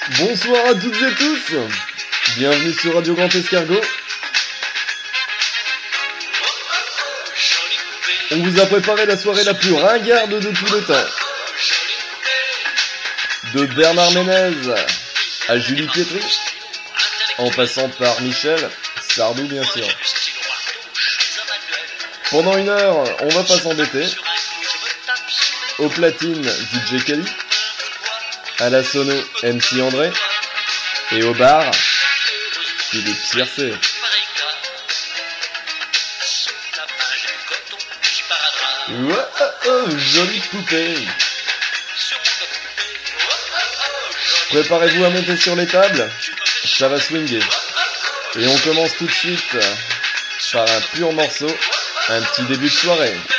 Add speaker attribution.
Speaker 1: Bonsoir à toutes et tous. Bienvenue sur Radio Grand Escargot. On vous a préparé la soirée la plus ringarde de tous les temps. De Bernard Ménez à Julie Pietri, en passant par Michel Sardou bien sûr. Pendant une heure, on va pas s'embêter. Au platine, DJ Kelly. À la sono, MC André. Et au bar, Philippe Circé. Oh, jolie poupée. Préparez-vous à monter sur les tables, ça va swinguer. Et on commence tout de suite par un pur morceau, un petit début de soirée.